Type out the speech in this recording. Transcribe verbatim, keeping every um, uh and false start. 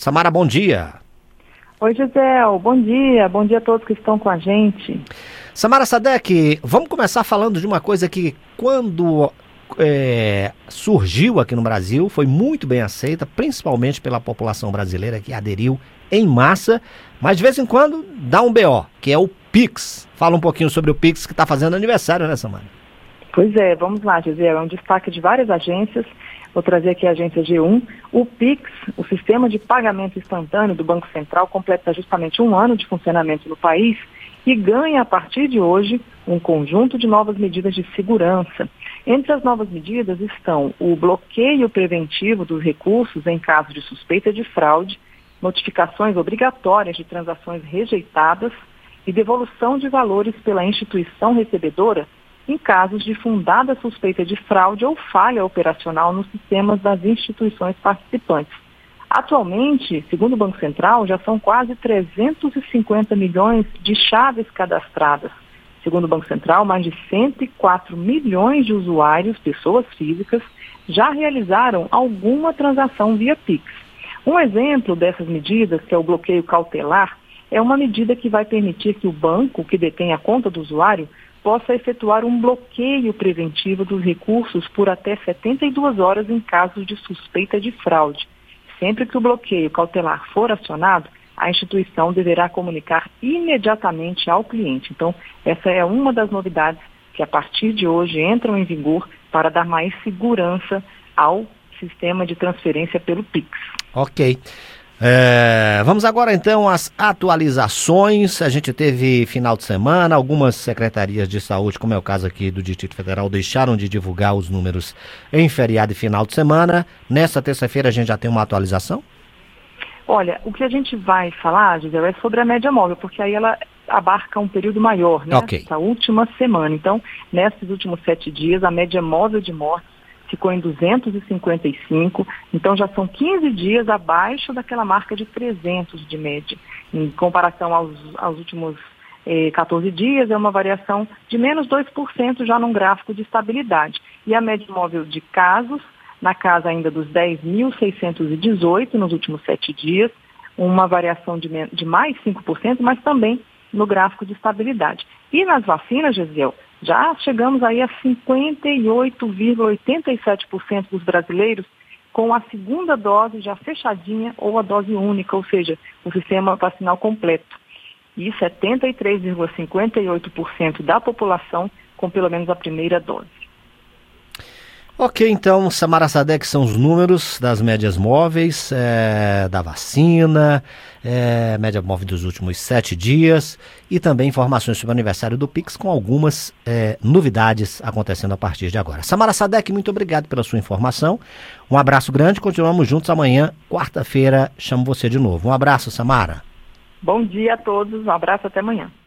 Samara, bom dia. Oi, Gisele, bom dia, bom dia a todos que estão com a gente. Samara Saadek, vamos começar falando de uma coisa que quando é, surgiu aqui no Brasil foi muito bem aceita, principalmente pela população brasileira que aderiu em massa, mas de vez em quando dá um B O, que é o Pix. Fala um pouquinho sobre o Pix que está fazendo aniversário, né, Samara? Pois é, vamos lá, Gisele, é um destaque de várias agências. Vou trazer aqui a agência G um. O Pix, o sistema de pagamento instantâneo do Banco Central, completa justamente um ano de funcionamento no país e ganha, a partir de hoje, um conjunto de novas medidas de segurança. Entre as novas medidas estão o bloqueio preventivo dos recursos em caso de suspeita de fraude, notificações obrigatórias de transações rejeitadas e devolução de valores pela instituição recebedora em casos de fundada suspeita de fraude ou falha operacional nos sistemas das instituições participantes. Atualmente, segundo o Banco Central, já são quase trezentos e cinquenta milhões de chaves cadastradas. Segundo o Banco Central, mais de cento e quatro milhões de usuários, pessoas físicas, já realizaram alguma transação via Pix. Um exemplo dessas medidas, que é o bloqueio cautelar, é uma medida que vai permitir que o banco, que detém a conta do usuário, possa efetuar um bloqueio preventivo dos recursos por até setenta e duas horas em casos de suspeita de fraude. Sempre que o bloqueio cautelar for acionado, a instituição deverá comunicar imediatamente ao cliente. Então, essa é uma das novidades que a partir de hoje entram em vigor para dar mais segurança ao sistema de transferência pelo Pix. Ok. É, vamos agora então às atualizações. A gente teve final de semana, algumas secretarias de saúde, como é o caso aqui do Distrito Federal, deixaram de divulgar os números em feriado e final de semana. Nessa terça-feira a gente já tem uma atualização? Olha, o que a gente vai falar, Gisele, é sobre a média móvel, porque aí ela abarca um período maior, né? Ok. Essa última semana. Então, nesses últimos sete dias, a média móvel de mortes ficou em duzentos e cinquenta e cinco, então já são quinze dias abaixo daquela marca de trezentos de média. Em comparação aos, aos últimos eh, quatorze dias, é uma variação de menos dois por cento já num gráfico de estabilidade. E a média móvel de casos, na casa ainda dos dez mil seiscentos e dezoito nos últimos sete dias, uma variação de, de mais cinco por cento, mas também no gráfico de estabilidade. E nas vacinas, Gisele, já chegamos aí a cinquenta e oito vírgula oitenta e sete por cento dos brasileiros com a segunda dose já fechadinha ou a dose única, ou seja, o sistema vacinal completo. E setenta e três vírgula cinquenta e oito por cento da população com pelo menos a primeira dose. Ok, então, Samara Saadek, são os números das médias móveis, é, da vacina, é, média móvel dos últimos sete dias e também informações sobre o aniversário do Pix com algumas é, novidades acontecendo a partir de agora. Samara Saadek, muito obrigado pela sua informação. Um abraço grande, continuamos juntos amanhã, quarta-feira, chamo você de novo. Um abraço, Samara. Bom dia a todos, um abraço, até amanhã.